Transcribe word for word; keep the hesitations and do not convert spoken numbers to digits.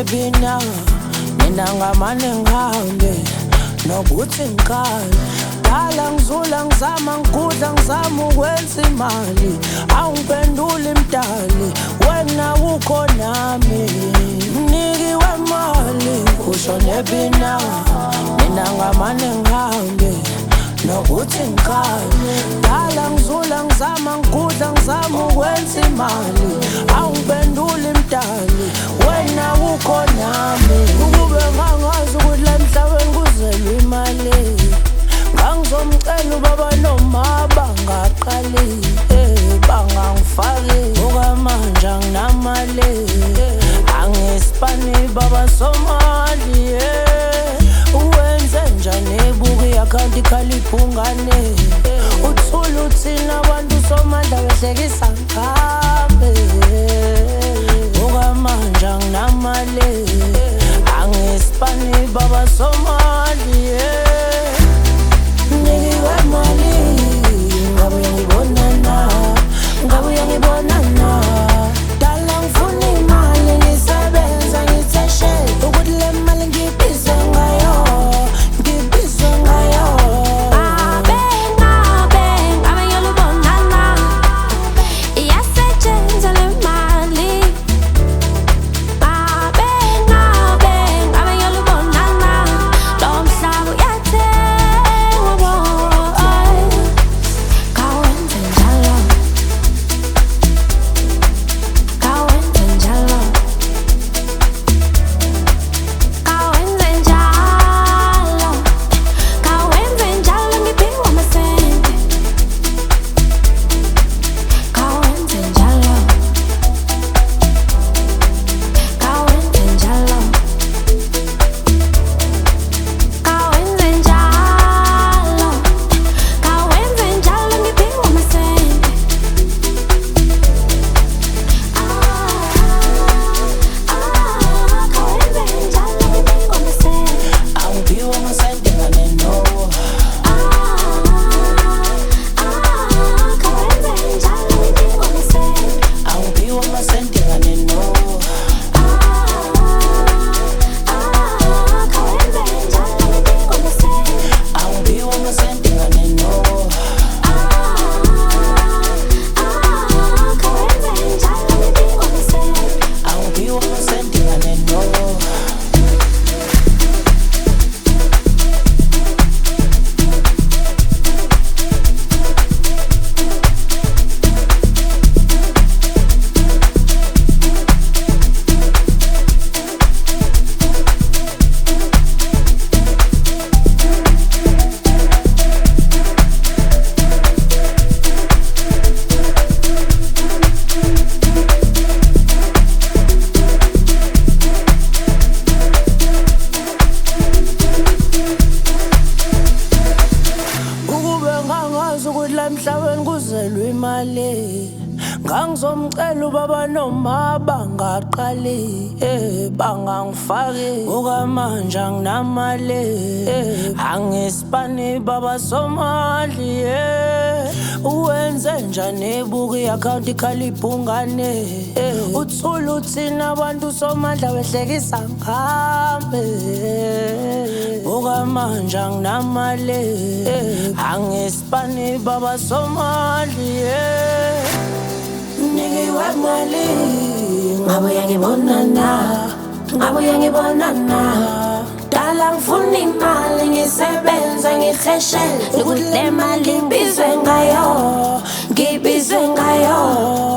bina mina ngamane ngihambe nokuthi ngikhala dala ngizula ngizama ngikudla ngizama ukwenza imali awungiphenduli mdali wena ukhonami mnikiwe imali ushone bina mina ngamane ngihambe nokuthi ngikhala dala ngizula ngizama ngikudla ngizama ukwenza imali awungiphenduli mdali wena ukhonami ukube ngangazi ukuthi la emhlabeni kuzelwe imali ngangizomcela ubaba noma bangaqali bangangifaki okwamanje anginamali angispani baba Somali uwenze njani ebuka i-akhawunti ikhala ibhungane uthula uthina abantu Somandla behlekisa ngami okwamanje anginamali angispani baba Somali ngikiwe imali ngabuye ngibonana ngabuye ngibonana dala ngifuna imali ngisebenza ngitheshe ukuthi le mali ngibhize ngayo ngibhize ngayo Ngabe ngabe ngabe ngiyalubonana iyasetshenzwa le mali Ngabe ngabe ngabe ngiyalubonana lo mhlaba uyathengwa Kawenze njalo Kawenze njalo Kawenze njalo Kawenze njalo ngiphiwe amasente Kawenze njalo Kawenze njalo Kawenze njalo Kawenze njalo ngiphiwe amasente Ah ah Kawenze njalo ngiphiwe amasente angiphiwe amasenti ngane no Ah ah Kawenze njalo ngiphiwe amasente angiphiwe amasenti ngane no Ah ah Kawenze njalo ngiphiwe amasente angiphiwe amasenti ngane no Ah ah Kawenze njalo ngiphiwe amasente angiphiwe amasenti ngane no ukube ngangazi ukuthi la emhlabeni kuzelwe imali ngangizomcela ubaba noma bangaqali bangangifaki okwamanje anginamali angispani baba Somali uwenze njani ebuka i-akhawunti ikhala ibhungane uthula uthina abantu Somandla behlekisa ngami okwamanje anginamali angispani baba Somali ngikiwe imali ngabuye ngibonana ngabuye ngibonana dala ngifuna imali ngisebenza ngiheshele ukuthi le mali ngibizwe ngayo ngibizwe ngayo